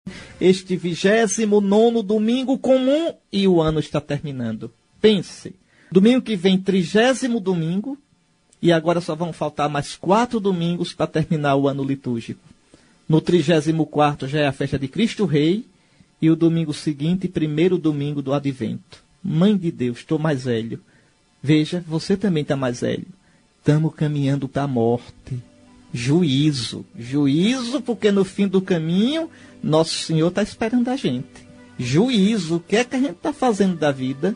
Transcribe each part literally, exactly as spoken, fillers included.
Este vigésimo nono domingo comum e o ano está terminando. Pense, domingo que vem, trigésimo domingo, e agora só vão faltar mais quatro domingos para terminar o ano litúrgico. No trigésimo quarto já é a festa de Cristo Rei, e o domingo seguinte, primeiro domingo do Advento. Mãe de Deus, estou mais velho. Veja, você também está mais velho. Estamos caminhando para a morte. Juízo. Juízo, porque no fim do caminho, Nosso Senhor está esperando a gente. Juízo. O que é que a gente está fazendo da vida?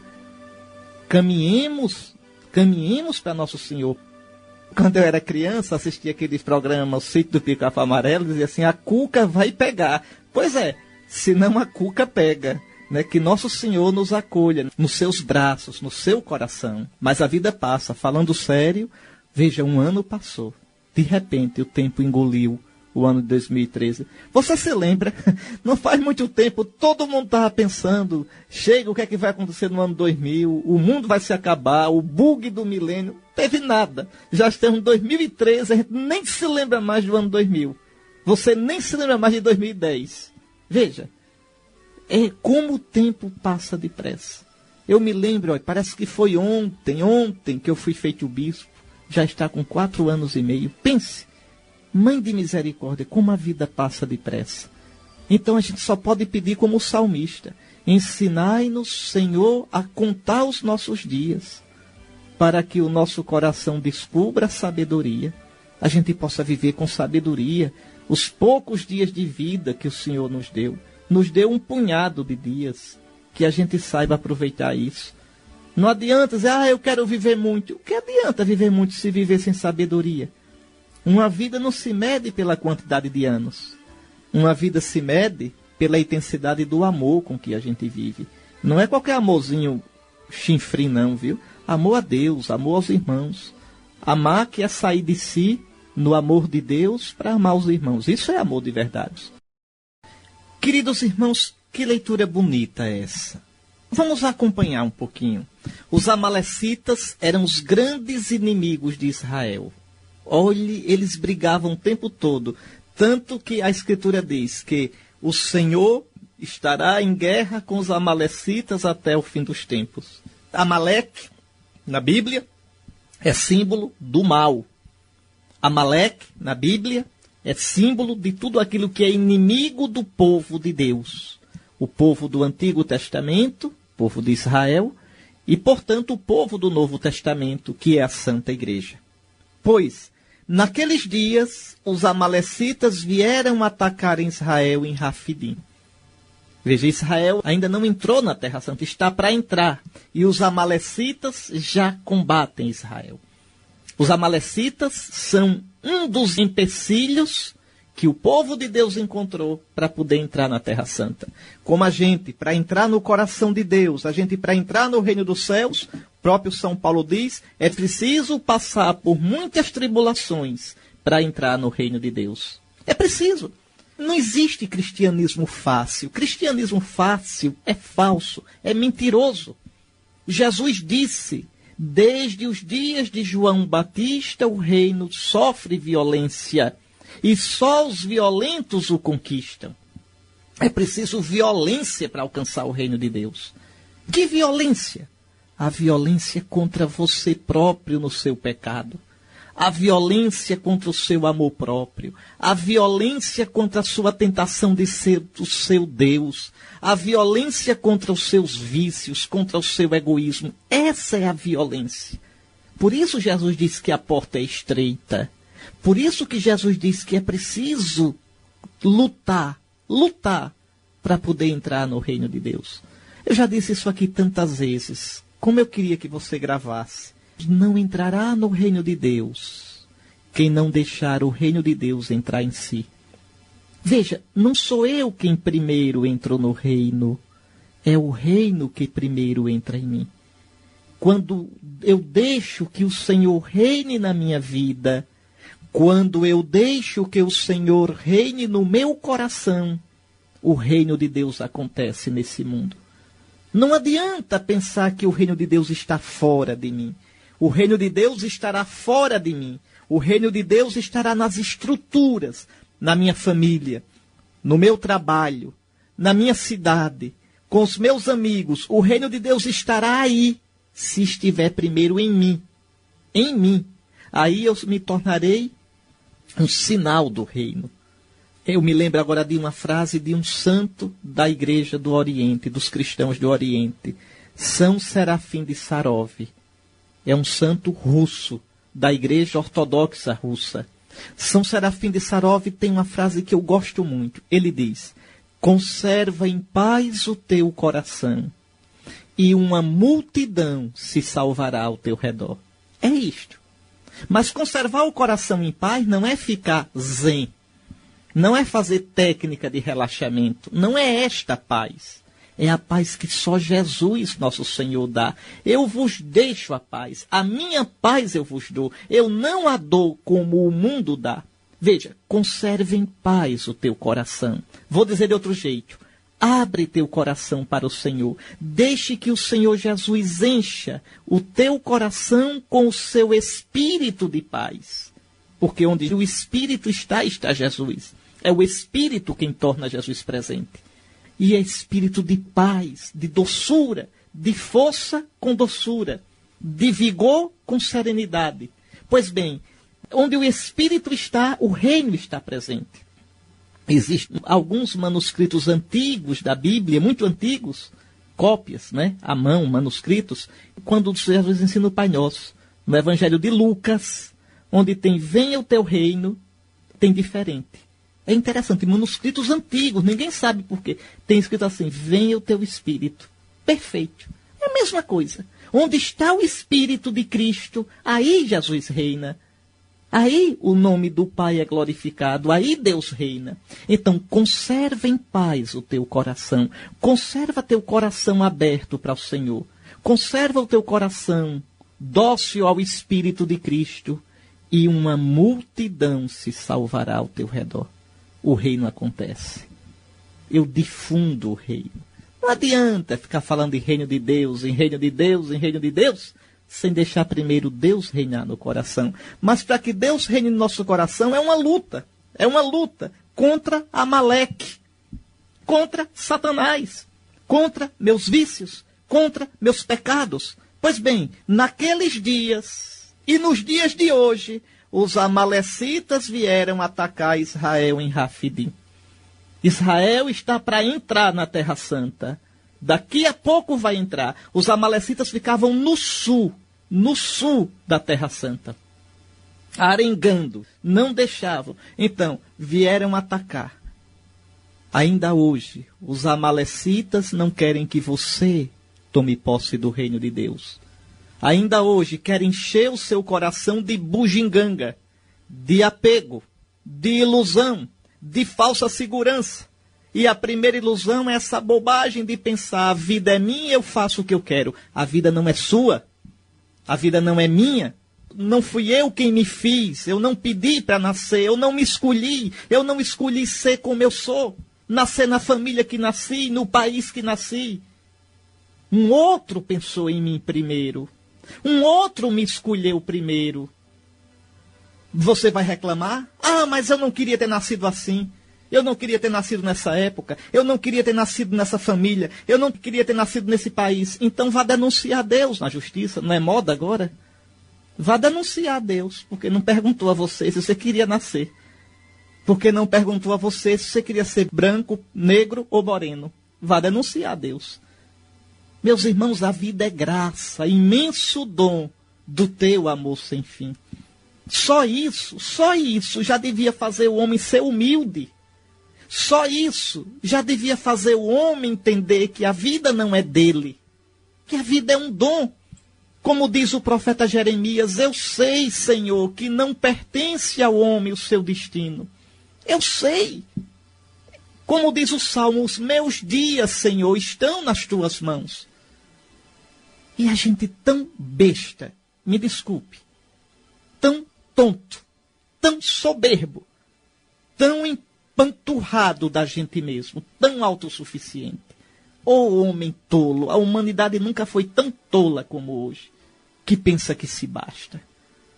Caminhemos, caminhemos para Nosso Senhor. Quando eu era criança, assistia aqueles programas, o Sítio do Pica-Pau Amarelo, dizia assim, a cuca vai pegar. Pois é, senão a cuca pega. Né, que Nosso Senhor nos acolha nos seus braços, no seu coração. Mas a vida passa. Falando sério, veja, um ano passou. De repente, o tempo engoliu o ano de dois mil e treze. Você se lembra? Não faz muito tempo, todo mundo estava pensando, chega, o que é que vai acontecer no ano dois mil? O mundo vai se acabar, o bug do milênio. Não teve nada. Já estamos em dois mil e treze, a gente nem se lembra mais do ano dois mil. Você nem se lembra mais de dois mil e dez. Veja. É como o tempo passa depressa. Eu me lembro, olha, parece que foi ontem, ontem que eu fui feito bispo. Já está com quatro anos e meio. Pense, Mãe de misericórdia, como a vida passa depressa. Então a gente só pode pedir como o salmista. Ensinai-nos, Senhor, a contar os nossos dias, para que o nosso coração descubra a sabedoria. A gente possa viver com sabedoria os poucos dias de vida que o Senhor nos deu. Nos deu um punhado de dias, que a gente saiba aproveitar isso. Não adianta dizer, ah, eu quero viver muito. O que adianta viver muito se viver sem sabedoria? Uma vida não se mede pela quantidade de anos. Uma vida se mede pela intensidade do amor com que a gente vive. Não é qualquer amorzinho chinfrim, não, viu? Amor a Deus, amor aos irmãos. Amar que é sair de si no amor de Deus para amar os irmãos. Isso é amor de verdade. Queridos irmãos, que leitura bonita é essa? Vamos acompanhar um pouquinho. Os amalecitas eram os grandes inimigos de Israel. Olhe, eles brigavam o tempo todo. Tanto que a Escritura diz que o Senhor estará em guerra com os amalecitas até o fim dos tempos. Amaleque, na Bíblia, é símbolo do mal. Amaleque, na Bíblia, é símbolo de tudo aquilo que é inimigo do povo de Deus. O povo do Antigo Testamento, povo de Israel, e, portanto, o povo do Novo Testamento, que é a Santa Igreja. Pois, naqueles dias, os amalecitas vieram atacar Israel em Rafidim. Veja, Israel ainda não entrou na Terra Santa, está para entrar. E os amalecitas já combatem Israel. Os amalecitas são um dos empecilhos que o povo de Deus encontrou para poder entrar na Terra Santa. Como a gente, para entrar no coração de Deus, a gente para entrar no reino dos céus, o próprio São Paulo diz, é preciso passar por muitas tribulações para entrar no reino de Deus. É preciso. Não existe cristianismo fácil. Cristianismo fácil é falso, é mentiroso. Jesus disse, desde os dias de João Batista, o reino sofre violência e só os violentos o conquistam. É preciso violência para alcançar o reino de Deus. Que violência? A violência contra você próprio no seu pecado. A violência contra o seu amor próprio. A violência contra a sua tentação de ser o seu Deus. A violência contra os seus vícios, contra o seu egoísmo. Essa é a violência. Por isso Jesus diz que a porta é estreita. Por isso que Jesus diz que é preciso lutar, lutar para poder entrar no reino de Deus. Eu já disse isso aqui tantas vezes. Como eu queria que você gravasse. Não entrará no reino de Deus quem não deixar o reino de Deus entrar em si. Veja, não sou eu quem primeiro entrou no reino. É o reino que primeiro entra em mim. Quando eu deixo que o Senhor reine na minha vida, quando eu deixo que o Senhor reine no meu coração, o reino de Deus acontece nesse mundo. Não adianta pensar que o reino de Deus está fora de mim. O reino de Deus estará fora de mim. O reino de Deus estará nas estruturas, na minha família, no meu trabalho, na minha cidade, com os meus amigos, o reino de Deus estará aí, se estiver primeiro em mim. Em mim. Aí eu me tornarei um sinal do reino. Eu me lembro agora de uma frase de um santo da igreja do Oriente, dos cristãos do Oriente. São Serafim de Sarov. É um santo russo, da igreja ortodoxa russa. São Serafim de Sarov tem uma frase que eu gosto muito. Ele diz: conserva em paz o teu coração, e uma multidão se salvará ao teu redor. É isto. Mas conservar o coração em paz não é ficar zen. Não é fazer técnica de relaxamento. Não é esta paz. É a paz que só Jesus, nosso Senhor, dá. Eu vos deixo a paz. A minha paz eu vos dou. Eu não a dou como o mundo dá. Veja, conserve em paz o teu coração. Vou dizer de outro jeito. Abre teu coração para o Senhor. Deixe que o Senhor Jesus encha o teu coração com o seu espírito de paz. Porque onde o Espírito está, está Jesus. É o Espírito quem torna Jesus presente. E é espírito de paz, de doçura, de força com doçura, de vigor com serenidade. Pois bem, onde o Espírito está, o reino está presente. Existem alguns manuscritos antigos da Bíblia, muito antigos, cópias, né, à mão, manuscritos, quando Jesus ensina o Pai Nosso. No Evangelho de Lucas, onde tem venha o teu reino, tem diferente. É interessante, manuscritos antigos, ninguém sabe por quê. Tem escrito assim, venha o teu Espírito. Perfeito. É a mesma coisa. Onde está o Espírito de Cristo, aí Jesus reina. Aí o nome do Pai é glorificado, aí Deus reina. Então, conserva em paz o teu coração. Conserva teu coração aberto para o Senhor. Conserva o teu coração dócil ao Espírito de Cristo. E uma multidão se salvará ao teu redor. O reino acontece. Eu difundo o reino. Não adianta ficar falando em reino de Deus, em reino de Deus, em reino de Deus, sem deixar primeiro Deus reinar no coração. Mas para que Deus reine no nosso coração é uma luta. É uma luta contra Amaleque, contra Satanás, contra meus vícios, contra meus pecados. Pois bem, naqueles dias e nos dias de hoje, os amalecitas vieram atacar Israel em Rafidim. Israel está para entrar na Terra Santa. Daqui a pouco vai entrar. Os amalecitas ficavam no sul, no sul da Terra Santa, arengando, não deixavam. Então, vieram atacar. Ainda hoje, os amalecitas não querem que você tome posse do reino de Deus. Ainda hoje querem encher o seu coração de bugiganga, de apego, de ilusão, de falsa segurança. E a primeira ilusão é essa bobagem de pensar, a vida é minha, eu faço o que eu quero. A vida não é sua, a vida não é minha. Não fui eu quem me fiz, eu não pedi para nascer, eu não me escolhi, eu não escolhi ser como eu sou. Nascer na família que nasci, no país que nasci. Um outro pensou em mim primeiro. Um outro me escolheu primeiro. Você vai reclamar? Ah, mas eu não queria ter nascido assim. Eu não queria ter nascido nessa época. Eu não queria ter nascido nessa família. Eu não queria ter nascido nesse país. Então vá denunciar a Deus na justiça. Não é moda agora? Vá denunciar a Deus, porque não perguntou a você se você queria nascer. Porque não perguntou a você se você queria ser branco, negro ou moreno. Vá denunciar a Deus. Meus irmãos, a vida é graça, imenso dom do teu amor sem fim. Só isso, só isso já devia fazer o homem ser humilde. Só isso já devia fazer o homem entender que a vida não é dele, que a vida é um dom. Como diz o profeta Jeremias, eu sei, Senhor, que não pertence ao homem o seu destino. Eu sei. Como diz o Salmo, os meus dias, Senhor, estão nas tuas mãos. E a gente tão besta, me desculpe, tão tonto, tão soberbo, tão empanturrado da gente mesmo, tão autossuficiente. Ô homem tolo, a humanidade nunca foi tão tola como hoje, que pensa que se basta.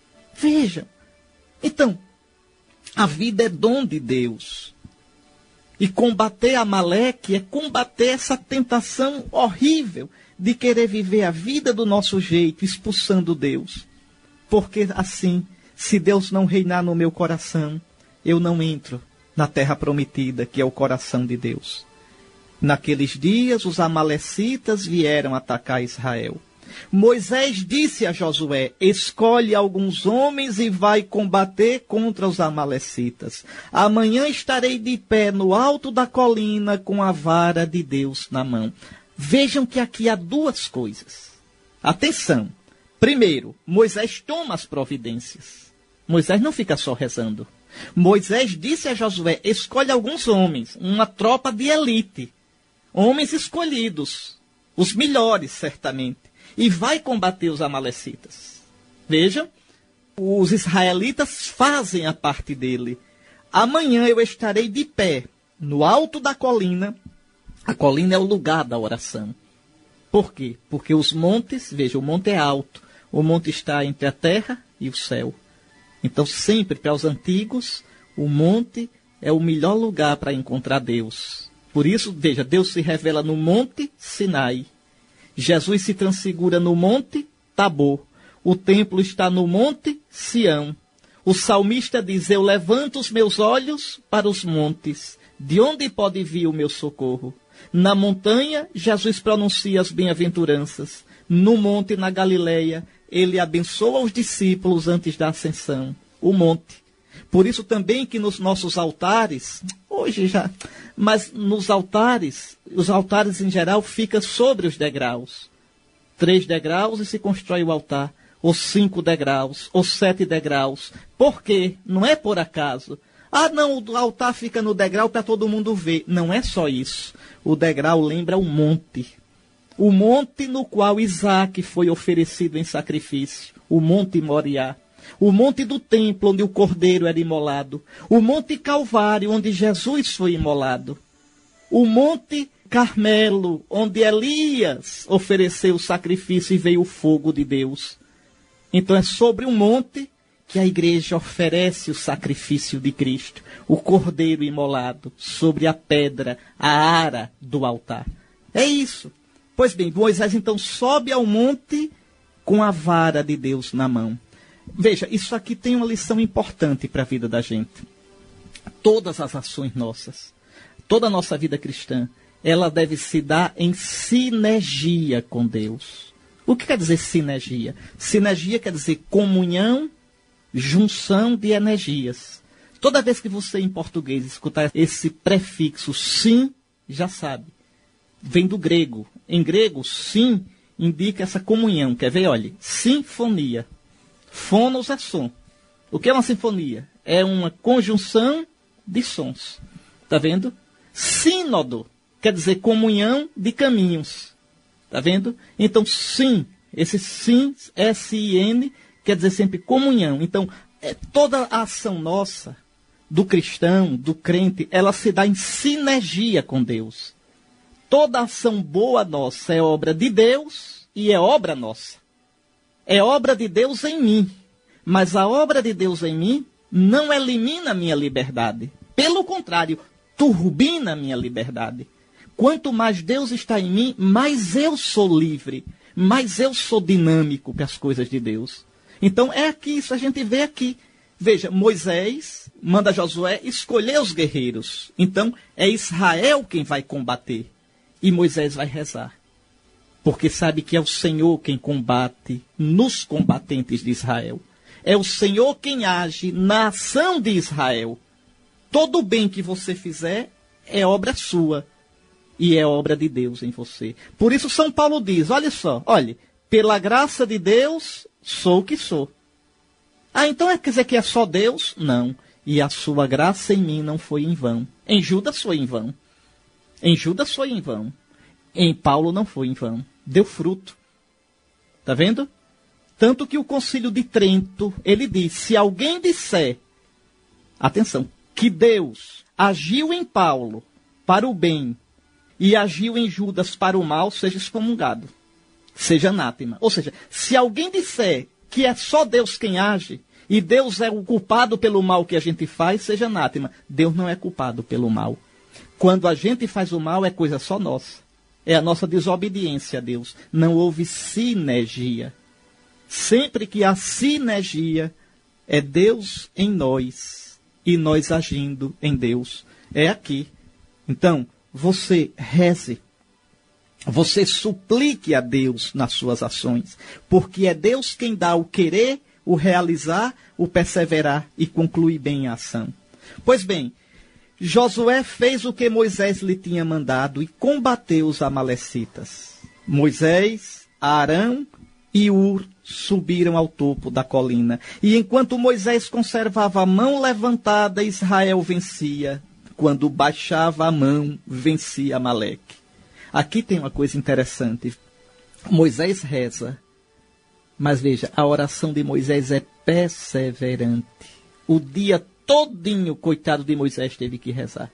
Vejam, então, a vida é dom de Deus. E combater Amaleque é combater essa tentação horrível de querer viver a vida do nosso jeito, expulsando Deus. Porque assim, se Deus não reinar no meu coração, eu não entro na terra prometida, que é o coração de Deus. Naqueles dias, os amalecitas vieram atacar Israel. Moisés disse a Josué: escolhe alguns homens e vai combater contra os amalecitas. Amanhã estarei de pé no alto da colina com a vara de Deus na mão. Vejam que aqui há duas coisas. Atenção. Primeiro, Moisés toma as providências. Moisés não fica só rezando. Moisés disse a Josué: escolhe alguns homens, uma tropa de elite. Homens escolhidos, os melhores, certamente. E vai combater os amalecitas. Vejam, os israelitas fazem a parte dele. Amanhã eu estarei de pé, no alto da colina. A colina é o lugar da oração. Por quê? Porque os montes, veja, o monte é alto. O monte está entre a terra e o céu. Então, sempre para os antigos, o monte é o melhor lugar para encontrar Deus. Por isso, veja, Deus se revela no monte Sinai. Jesus se transfigura no monte Tabor. O templo está no monte Sião. O salmista diz: eu levanto os meus olhos para os montes. De onde pode vir o meu socorro? Na montanha, Jesus pronuncia as bem-aventuranças. No monte, na Galileia, ele abençoa os discípulos antes da ascensão. O monte. Por isso também que nos nossos altares, hoje já, mas nos altares, os altares em geral ficam sobre os degraus. Três degraus e se constrói o altar. Ou cinco degraus, ou sete degraus. Por quê? Não é por acaso. Ah, não, o altar fica no degrau para todo mundo ver. Não é só isso. O degrau lembra o monte. O monte no qual Isaac foi oferecido em sacrifício. O monte Moriá. O monte do templo, onde o cordeiro era imolado. O monte Calvário, onde Jesus foi imolado. O monte Carmelo, onde Elias ofereceu o sacrifício e veio o fogo de Deus. Então é sobre o monte que a igreja oferece o sacrifício de Cristo. O cordeiro imolado sobre a pedra, a ara do altar. É isso. Pois bem, Moisés então sobe ao monte com a vara de Deus na mão. Veja, isso aqui tem uma lição importante para a vida da gente. Todas as ações nossas, toda a nossa vida cristã, ela deve se dar em sinergia com Deus. O que quer dizer sinergia? Sinergia quer dizer comunhão, junção de energias. Toda vez que você em português escutar esse prefixo sim, já sabe. Vem do grego. Em grego, sim indica essa comunhão. Quer ver? Olha, sinfonia. Fonos é som. O que é uma sinfonia? É uma conjunção de sons. Está vendo? Sínodo quer dizer comunhão de caminhos. Está vendo? Então, sim, esse sim, S I N, quer dizer sempre comunhão. Então, é, toda a ação nossa, do cristão, do crente, ela se dá em sinergia com Deus. Toda ação boa nossa é obra de Deus e é obra nossa. É obra de Deus em mim. Mas a obra de Deus em mim não elimina a minha liberdade. Pelo contrário, turbina a minha liberdade. Quanto mais Deus está em mim, mais eu sou livre. Mais eu sou dinâmico para as coisas de Deus. Então é aqui, isso a gente vê aqui. Veja, Moisés manda Josué escolher os guerreiros. Então é Israel quem vai combater. E Moisés vai rezar. Porque sabe que é o Senhor quem combate nos combatentes de Israel. É o Senhor quem age na ação de Israel. Todo o bem que você fizer é obra sua. E é obra de Deus em você. Por isso São Paulo diz, olha só, olha, pela graça de Deus, sou o que sou. Ah, então é, quer dizer que é só Deus? Não. E a sua graça em mim não foi em vão. Em Judas foi em vão. Em Judas foi em vão. Em Paulo não foi em vão. Deu fruto. Está vendo? Tanto que o Concílio de Trento, ele diz, se alguém disser, atenção, que Deus agiu em Paulo para o bem e agiu em Judas para o mal, seja excomungado, seja anátema. Ou seja, se alguém disser que é só Deus quem age e Deus é o culpado pelo mal que a gente faz, seja anátema. Deus não é culpado pelo mal. Quando a gente faz o mal, é coisa só nossa. É a nossa desobediência a Deus. Não houve sinergia. Sempre que há sinergia, é Deus em nós e nós agindo em Deus. É aqui. Então, você reze. Você suplique a Deus nas suas ações. Porque é Deus quem dá o querer, o realizar, o perseverar e concluir bem a ação. Pois bem, Josué fez o que Moisés lhe tinha mandado e combateu os amalecitas. Moisés, Arão e Ur subiram ao topo da colina. E enquanto Moisés conservava a mão levantada, Israel vencia. Quando baixava a mão, vencia Amaleque. Aqui tem uma coisa interessante. Moisés reza. Mas veja, a oração de Moisés é perseverante. O dia todinho, coitado de Moisés, teve que rezar.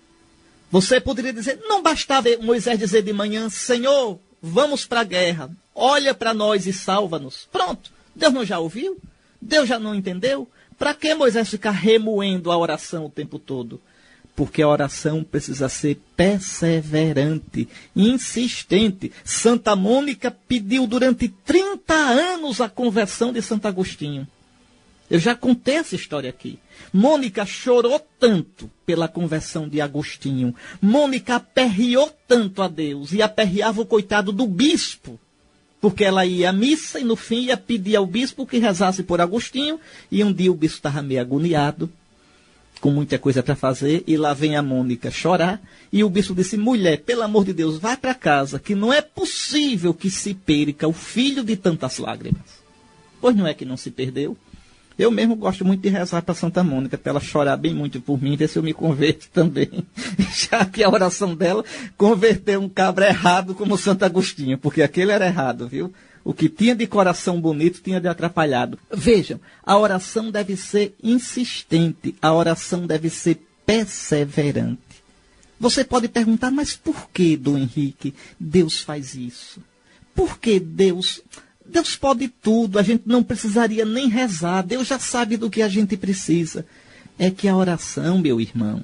Você poderia dizer, não bastava Moisés dizer de manhã, Senhor, vamos para a guerra, olha para nós e salva-nos. Pronto, Deus não já ouviu? Deus já não entendeu? Para que Moisés ficar remoendo a oração o tempo todo? Porque a oração precisa ser perseverante, insistente. Santa Mônica pediu durante trinta anos a conversão de Santo Agostinho. Eu já contei essa história aqui. Mônica chorou tanto pela conversão de Agostinho. Mônica aperreou tanto a Deus e aperreava o coitado do bispo. Porque ela ia à missa e no fim ia pedir ao bispo que rezasse por Agostinho. E um dia o bispo estava meio agoniado, com muita coisa para fazer, e lá vem a Mônica chorar. E o bispo disse, mulher, pelo amor de Deus, vai para casa, que não é possível que se perca o filho de tantas lágrimas. Pois não é que não se perdeu? Eu mesmo gosto muito de rezar para Santa Mônica, para ela chorar bem muito por mim, ver se eu me converto também. Já que a oração dela converteu um cabra errado como Santo Agostinho, porque aquele era errado, viu? O que tinha de coração bonito tinha de atrapalhado. Vejam, a oração deve ser insistente, a oração deve ser perseverante. Você pode perguntar, mas por que, Dom Henrique, Deus faz isso? Por que Deus... Deus pode tudo, a gente não precisaria nem rezar, Deus já sabe do que a gente precisa. É que a oração, meu irmão,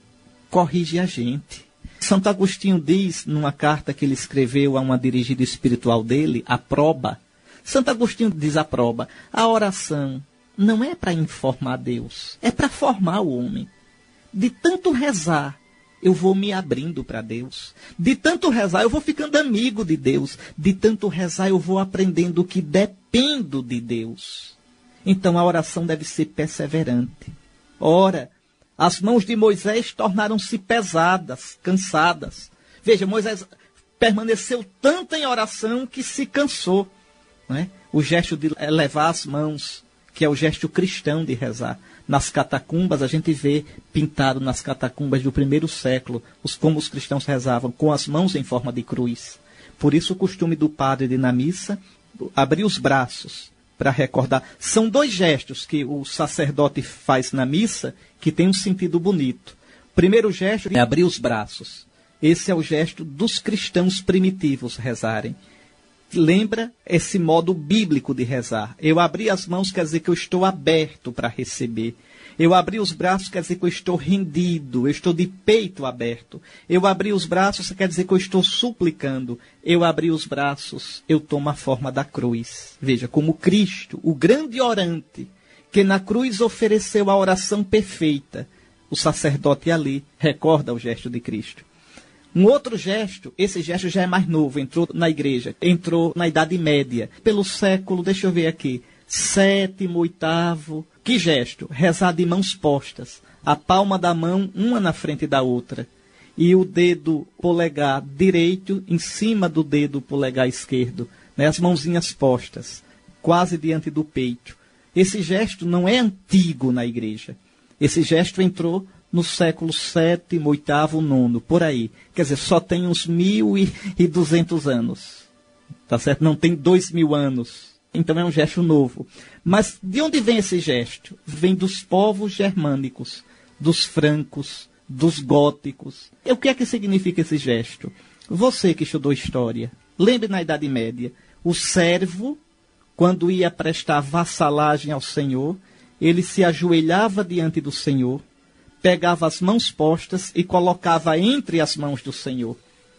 corrige a gente. Santo Agostinho diz, numa carta que ele escreveu a uma dirigida espiritual dele, a Proba, Santo Agostinho diz a Proba, a oração não é para informar Deus, é para formar o homem. De tanto rezar, eu vou me abrindo para Deus. De tanto rezar, eu vou ficando amigo de Deus. De tanto rezar, eu vou aprendendo que dependo de Deus. Então, a oração deve ser perseverante. Ora, as mãos de Moisés tornaram-se pesadas, cansadas. Veja, Moisés permaneceu tanto em oração que se cansou. Não é? O gesto de levar as mãos, que é o gesto cristão de rezar. Nas catacumbas, a gente vê pintado nas catacumbas do primeiro século, os, como os cristãos rezavam, com as mãos em forma de cruz. Por isso o costume do padre de, na missa, abrir os braços para recordar. São dois gestos que o sacerdote faz na missa que tem um sentido bonito. O primeiro gesto é abrir os braços. Esse é o gesto dos cristãos primitivos rezarem. Lembra esse modo bíblico de rezar. Eu abri as mãos quer dizer que eu estou aberto para receber. Eu abri os braços quer dizer que eu estou rendido, eu estou de peito aberto. Eu abri os braços quer dizer que eu estou suplicando. Eu abri os braços, eu tomo a forma da cruz. Veja, como Cristo, o grande orante, que na cruz ofereceu a oração perfeita. O sacerdote ali recorda o gesto de Cristo. Um outro gesto, esse gesto já é mais novo, entrou na igreja, entrou na Idade Média, pelo século, deixa eu ver aqui, sétimo, oitavo. Que gesto? Rezar de mãos postas, a palma da mão, uma na frente da outra, e o dedo polegar direito em cima do dedo polegar esquerdo, né? As mãozinhas postas, quase diante do peito. Esse gesto não é antigo na igreja, esse gesto entrou no século sétimo, oitavo, nono, por aí. Quer dizer, só tem uns mil e duzentos anos. Tá certo? Não tem dois mil anos. Então é um gesto novo. Mas de onde vem esse gesto? Vem dos povos germânicos, dos francos, dos góticos. E o que é que significa esse gesto? Você que estudou história, lembre na Idade Média, o servo, quando ia prestar vassalagem ao Senhor, ele se ajoelhava diante do Senhor, pegava as mãos postas e colocava entre as mãos do Senhor.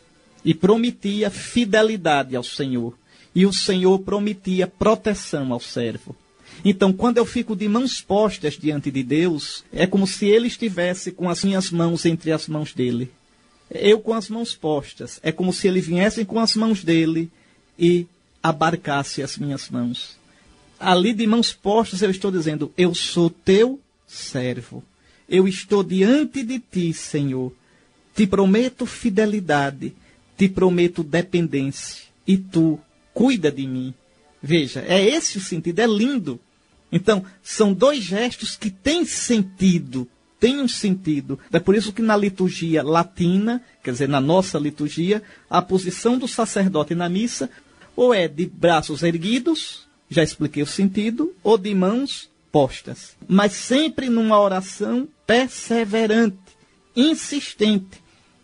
E prometia fidelidade ao Senhor. E o Senhor prometia proteção ao servo. Então, quando eu fico de mãos postas diante de Deus, é como se Ele estivesse com as minhas mãos entre as mãos dEle. Eu com as mãos postas, é como se Ele viesse com as mãos dEle e abarcasse as minhas mãos. Ali de mãos postas eu estou dizendo, eu sou teu servo. Eu estou diante de ti, Senhor. Te prometo fidelidade, te prometo dependência. E tu cuida de mim. Veja, é esse o sentido, é lindo. Então, são dois gestos que têm sentido, têm um sentido. É por isso que na liturgia latina, quer dizer, na nossa liturgia, a posição do sacerdote na missa, ou é de braços erguidos, já expliquei o sentido, ou de mãos postas. Mas sempre numa oração perseverante, insistente.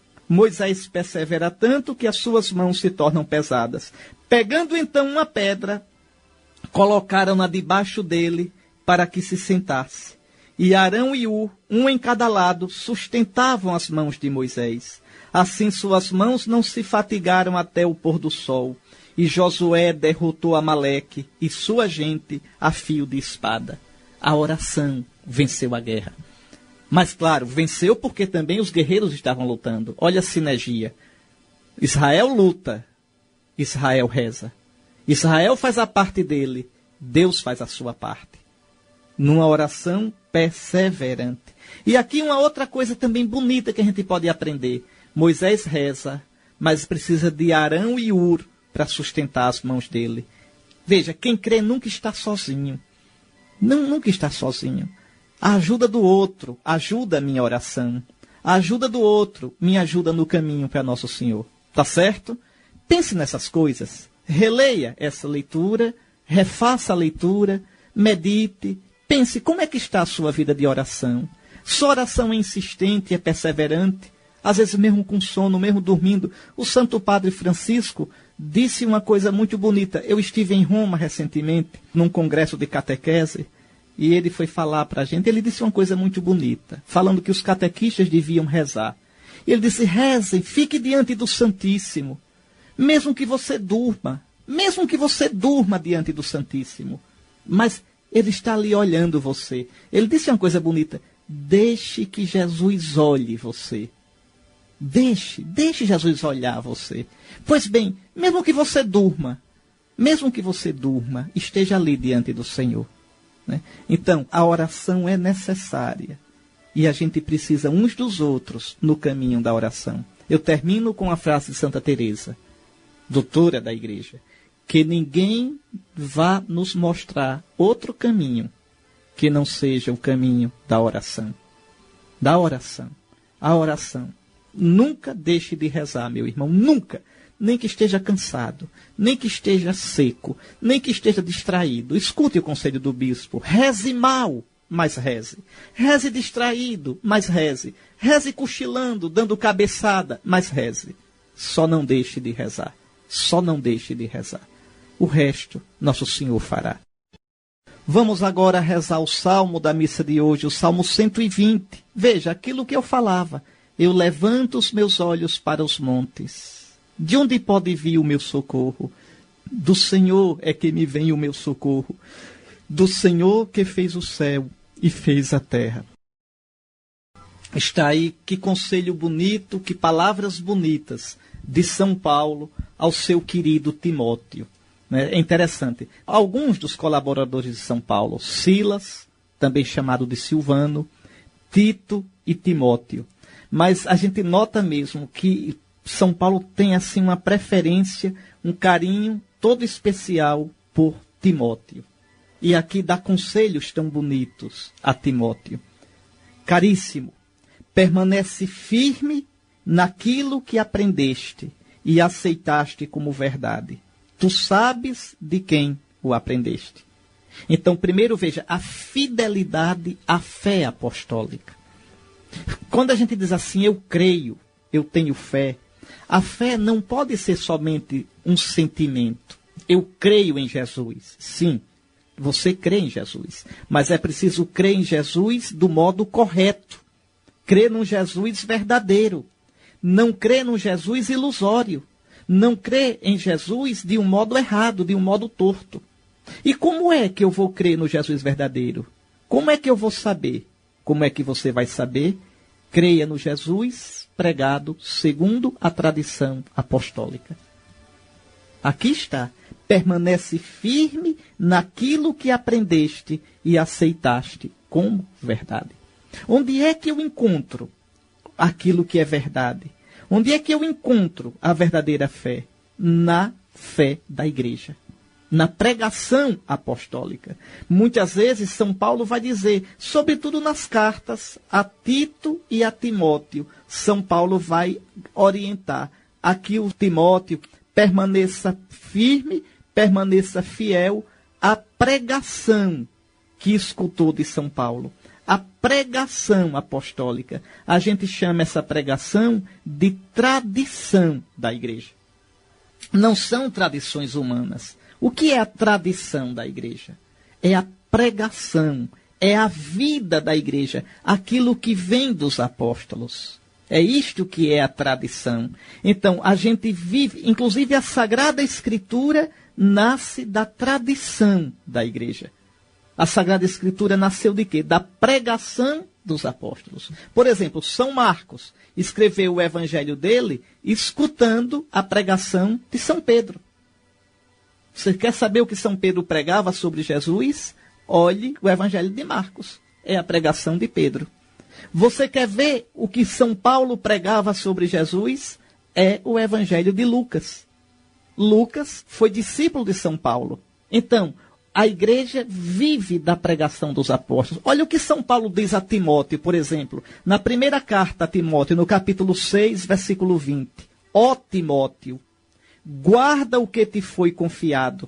Moisés persevera tanto que as suas mãos se tornam pesadas. Pegando então uma pedra, colocaram-na debaixo dele para que se sentasse. E Arão e Ur, um em cada lado, sustentavam as mãos de Moisés. Assim suas mãos não se fatigaram até o pôr do sol. E Josué derrotou Amaleque e sua gente a fio de espada. A oração venceu a guerra. Mas claro, venceu porque também os guerreiros estavam lutando. Olha a sinergia. Israel luta, Israel reza. Israel faz a parte dele, Deus faz a sua parte. Numa oração perseverante. E aqui uma outra coisa também bonita que a gente pode aprender. Moisés reza, mas precisa de Arão e Ur para sustentar as mãos dele. Veja, quem crê nunca está sozinho. Não, nunca está sozinho. A ajuda do outro ajuda a minha oração. A ajuda do outro me ajuda no caminho para Nosso Senhor. Tá certo? Pense nessas coisas. Releia essa leitura, refaça a leitura, medite, pense como é que está a sua vida de oração. Sua oração é insistente, é perseverante, às vezes mesmo com sono, mesmo dormindo. O Santo Padre Francisco disse uma coisa muito bonita. Eu estive em Roma recentemente, num congresso de catequese, e ele foi falar para a gente. Ele disse uma coisa muito bonita, falando que os catequistas deviam rezar. Ele disse, rezem, fique diante do Santíssimo. Mesmo que você durma, mesmo que você durma diante do Santíssimo, mas Ele está ali olhando você. Ele disse uma coisa bonita, deixe que Jesus olhe você. Deixe, deixe Jesus olhar você. Pois bem, mesmo que você durma, mesmo que você durma, esteja ali diante do Senhor. Né? Então, a oração é necessária. E a gente precisa uns dos outros no caminho da oração. Eu termino com a frase de Santa Teresa, doutora da igreja, que ninguém vá nos mostrar outro caminho que não seja o caminho da oração. Da oração. A oração. Nunca deixe de rezar, meu irmão, nunca. Nem que esteja cansado, nem que esteja seco, nem que esteja distraído. Escute o conselho do bispo. Reze mal, mas reze. Reze distraído, mas reze. Reze cochilando, dando cabeçada, mas reze. Só não deixe de rezar. Só não deixe de rezar. O resto, Nosso Senhor fará. Vamos agora rezar o salmo da missa de hoje, o salmo cento e vinte. Veja, aquilo que eu falava. Eu levanto os meus olhos para os montes. De onde pode vir o meu socorro? Do Senhor é que me vem o meu socorro. Do Senhor que fez o céu e fez a terra. Está aí, que conselho bonito, que palavras bonitas de São Paulo ao seu querido Timóteo. É interessante. Alguns dos colaboradores de São Paulo, Silas, também chamado de Silvano, Tito e Timóteo. Mas a gente nota mesmo que São Paulo tem assim uma preferência, um carinho todo especial por Timóteo. E aqui dá conselhos tão bonitos a Timóteo. Caríssimo, permanece firme naquilo que aprendeste e aceitaste como verdade. Tu sabes de quem o aprendeste. Então, primeiro veja, a fidelidade à fé apostólica. Quando a gente diz assim, eu creio, eu tenho fé, a fé não pode ser somente um sentimento. Eu creio em Jesus. Sim, você crê em Jesus. Mas é preciso crer em Jesus do modo correto. crê num Jesus verdadeiro, não crê num Jesus ilusório, não crê em Jesus de um modo errado, de um modo torto. E como é que eu vou crer no Jesus verdadeiro? Como é que eu vou saber? Como é que você vai saber? Creia no Jesus pregado segundo a tradição apostólica. Aqui está. Permanece firme naquilo que aprendeste e aceitaste como verdade. Onde é que eu encontro aquilo que é verdade? Onde é que eu encontro a verdadeira fé? Na fé da igreja. Na pregação apostólica. Muitas vezes São Paulo vai dizer, sobretudo nas cartas a Tito e a Timóteo, São Paulo vai orientar a que o Timóteo permaneça firme, permaneça fiel à pregação que escutou de São Paulo. A pregação apostólica. A gente chama essa pregação de tradição da igreja. Não são tradições humanas. O que é a tradição da igreja? É a pregação, é a vida da igreja, aquilo que vem dos apóstolos. É isto que é a tradição. Então, a gente vive, inclusive a Sagrada Escritura nasce da tradição da igreja. A Sagrada Escritura nasceu de quê? Da pregação dos apóstolos. Por exemplo, São Marcos escreveu o evangelho dele escutando a pregação de São Pedro. Você quer saber o que São Pedro pregava sobre Jesus? Olhe o evangelho de Marcos. É a pregação de Pedro. Você quer ver o que São Paulo pregava sobre Jesus? É o evangelho de Lucas. Lucas foi discípulo de São Paulo. Então, a igreja vive da pregação dos apóstolos. Olha o que São Paulo diz a Timóteo, por exemplo, na primeira carta a Timóteo, no capítulo seis, versículo vinte. Ó Timóteo, guarda o que te foi confiado.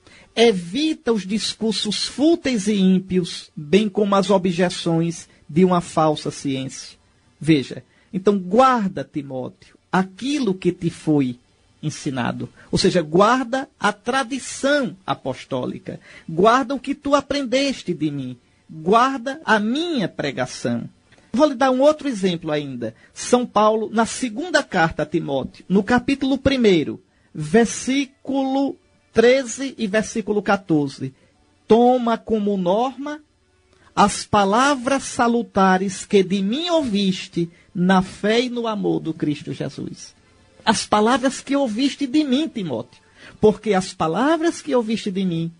Evita os discursos fúteis e ímpios, bem como as objeções de uma falsa ciência. Veja, então guarda, Timóteo, aquilo que te foi ensinado. Ou seja, guarda a tradição apostólica. Guarda o que tu aprendeste de mim. Guarda a minha pregação. Vou lhe dar um outro exemplo ainda. São Paulo, na segunda carta a Timóteo, no capítulo primeiro, versículo treze e versículo quatorze. Toma como norma as palavras salutares que de mim ouviste na fé e no amor do Cristo Jesus. As palavras que ouviste de mim, Timóteo. Porque as palavras que ouviste de mim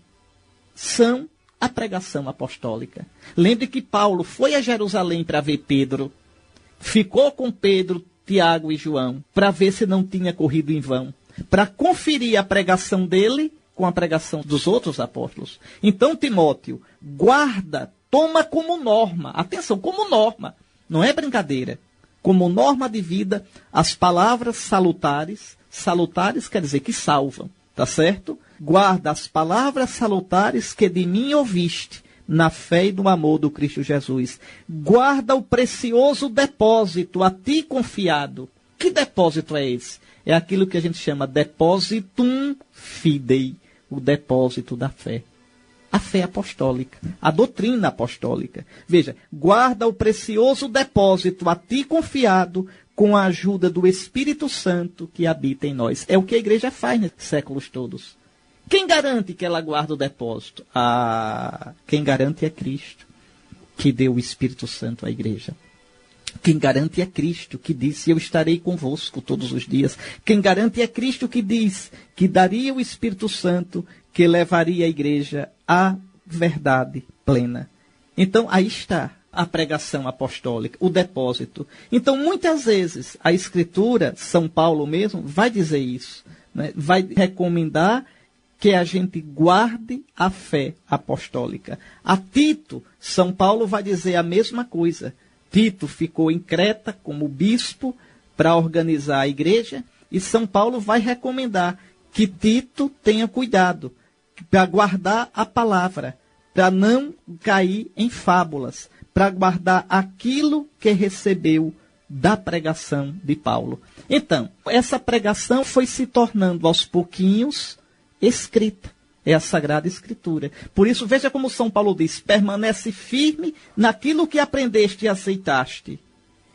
são a pregação apostólica. Lembre que Paulo foi a Jerusalém para ver Pedro. Ficou com Pedro, Tiago e João, para ver se não tinha corrido em vão. Para conferir a pregação dele com a pregação dos outros apóstolos. Então, Timóteo, guarda, toma como norma. Atenção, como norma. Não é brincadeira. Como norma de vida, as palavras salutares, salutares quer dizer que salvam, tá certo? Guarda as palavras salutares que de mim ouviste, na fé e no amor do Cristo Jesus. Guarda o precioso depósito a ti confiado. Que depósito é esse? É aquilo que a gente chama depositum fidei, o depósito da fé. A fé apostólica, a doutrina apostólica. Veja, guarda o precioso depósito a ti confiado com a ajuda do Espírito Santo que habita em nós. É o que a igreja faz nesses séculos todos. Quem garante que ela guarda o depósito? Ah, quem garante é Cristo, que deu o Espírito Santo à igreja. Quem garante é Cristo, que disse, eu estarei convosco todos os dias. Quem garante é Cristo, que diz que daria o Espírito Santo, que levaria a igreja à verdade plena. Então, aí está a pregação apostólica, o depósito. Então, muitas vezes, a Escritura, São Paulo mesmo, vai dizer isso, né? Vai recomendar que a gente guarde a fé apostólica. A Tito, São Paulo vai dizer a mesma coisa. Tito ficou em Creta como bispo para organizar a igreja, e São Paulo vai recomendar que Tito tenha cuidado para guardar a palavra, para não cair em fábulas, para guardar aquilo que recebeu da pregação de Paulo. Então, essa pregação foi se tornando aos pouquinhos escrita. É a Sagrada Escritura. Por isso, veja como São Paulo diz, permanece firme naquilo que aprendeste e aceitaste.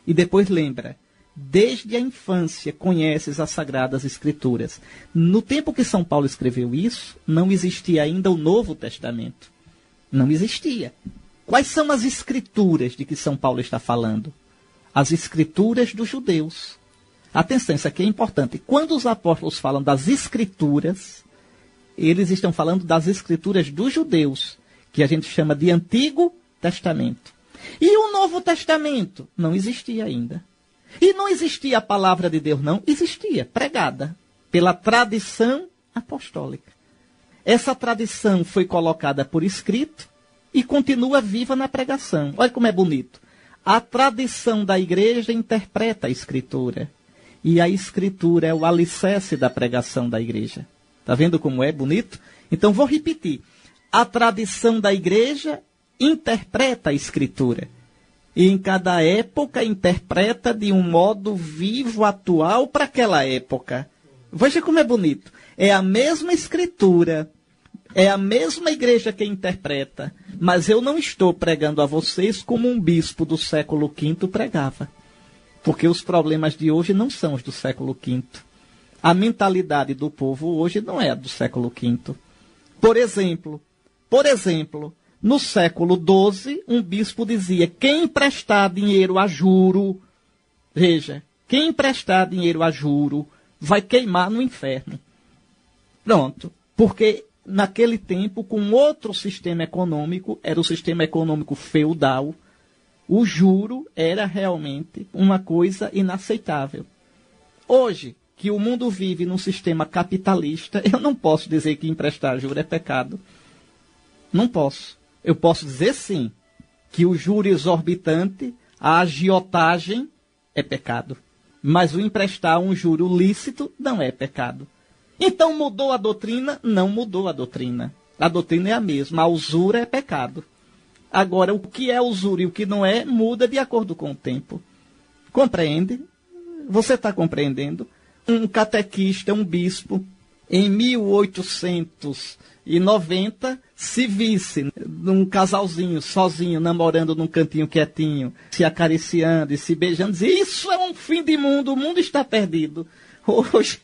E depois lembra, desde a infância conheces as Sagradas Escrituras. No tempo que São Paulo escreveu isso, não existia ainda o Novo Testamento. Não existia. Quais são as escrituras de que São Paulo está falando? As escrituras dos judeus. Atenção, isso aqui é importante. Quando os apóstolos falam das escrituras, eles estão falando das escrituras dos judeus, que a gente chama de Antigo Testamento. E o Novo Testamento? Não existia ainda. E não existia a palavra de Deus, não. Existia, pregada pela tradição apostólica. Essa tradição foi colocada por escrito e continua viva na pregação. Olha como é bonito. A tradição da igreja interpreta a escritura. E a escritura é o alicerce da pregação da igreja. Está vendo como é bonito? Então vou repetir. A tradição da igreja interpreta a escritura. E em cada época interpreta de um modo vivo, atual para aquela época. Veja como é bonito. É a mesma escritura, é a mesma igreja que interpreta, mas eu não estou pregando a vocês como um bispo do século quinto pregava. Porque os problemas de hoje não são os do século quinto. A mentalidade do povo hoje não é a do século quinto. Por exemplo, por exemplo, no século doze, um bispo dizia, quem emprestar dinheiro a juro, veja, quem emprestar dinheiro a juro vai queimar no inferno. Pronto, porque naquele tempo, com outro sistema econômico, era o sistema econômico feudal, o juro era realmente uma coisa inaceitável. Hoje, que o mundo vive num sistema capitalista, eu não posso dizer que emprestar juro é pecado. Não posso. Eu posso dizer sim, que o juro exorbitante, a agiotagem é pecado. Mas o emprestar um juro lícito não é pecado. Então mudou a doutrina? Não mudou a doutrina. A doutrina é a mesma. A usura é pecado. Agora, o que é usura e o que não é, muda de acordo com o tempo. Compreende? Você está compreendendo? Um catequista, um bispo, em mil oitocentos e noventa, se visse num casalzinho, sozinho, namorando num cantinho quietinho, se acariciando e se beijando, dizia, isso é um fim de mundo, o mundo está perdido. Hoje...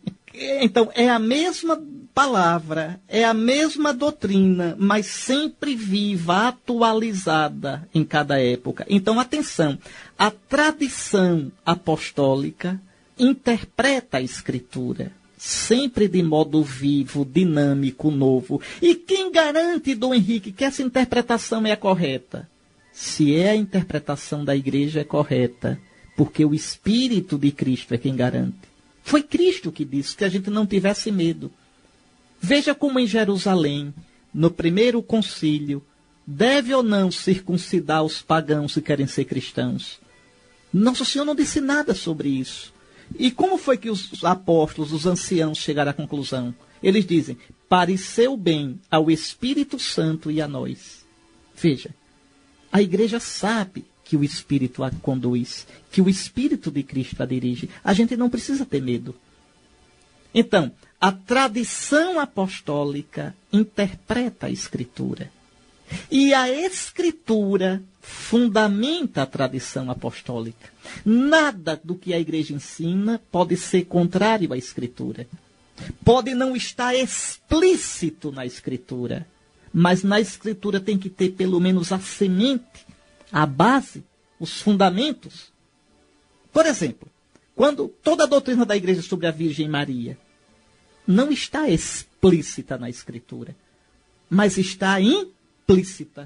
Então, é a mesma palavra, é a mesma doutrina, mas sempre viva, atualizada em cada época. Então, atenção, a tradição apostólica interpreta a Escritura, sempre de modo vivo, dinâmico, novo. E quem garante, Dom Henrique, que essa interpretação é a correta? Se é a interpretação da igreja é correta, porque o Espírito de Cristo é quem garante. Foi Cristo que disse que a gente não tivesse medo. Veja como em Jerusalém, no primeiro concílio, deve ou não circuncidar os pagãos que querem ser cristãos. Nosso Senhor não disse nada sobre isso. E como foi que os apóstolos, os anciãos, chegaram à conclusão? Eles dizem, pareceu bem ao Espírito Santo e a nós. Veja, a igreja sabe que o Espírito a conduz, que o Espírito de Cristo a dirige. A gente não precisa ter medo. Então, a tradição apostólica interpreta a Escritura. E a Escritura fundamenta a tradição apostólica. Nada do que a igreja ensina pode ser contrário à Escritura. Pode não estar explícito na Escritura, mas na Escritura tem que ter pelo menos a semente, a base, os fundamentos. Por exemplo, quando toda a doutrina da igreja sobre a Virgem Maria não está explícita na Escritura, mas está implícita.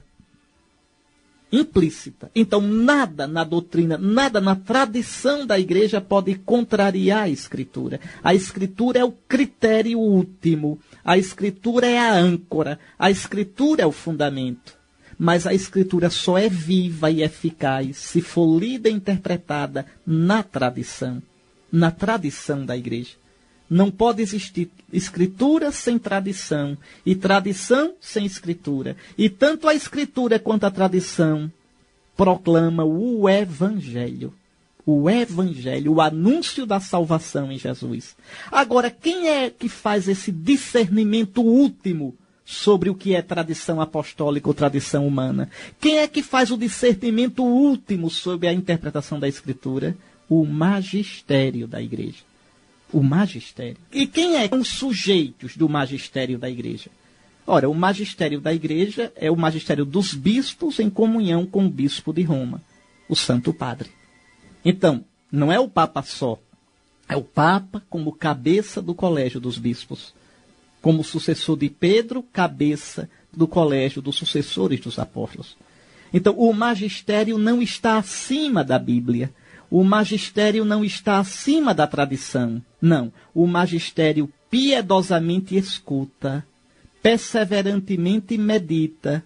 Implícita. Então, nada na doutrina, nada na tradição da igreja pode contrariar a Escritura. A Escritura é o critério último. A Escritura é a âncora. A Escritura é o fundamento. Mas a Escritura só é viva e eficaz se for lida e interpretada na tradição, na tradição da igreja. Não pode existir Escritura sem tradição e tradição sem Escritura. E tanto a Escritura quanto a tradição proclamam o Evangelho. O Evangelho, o anúncio da salvação em Jesus. Agora, quem é que faz esse discernimento último sobre o que é tradição apostólica ou tradição humana? Quem é que faz o discernimento último sobre a interpretação da Escritura? O magistério da igreja. O magistério. E quem é os sujeitos do magistério da igreja? Ora, o magistério da igreja é o magistério dos bispos em comunhão com o bispo de Roma, o Santo Padre. Então, não é o Papa só, é o Papa como cabeça do colégio dos bispos, como sucessor de Pedro, cabeça do colégio dos sucessores dos apóstolos. Então, o magistério não está acima da Bíblia, o magistério não está acima da tradição, não. O magistério piedosamente escuta, perseverantemente medita,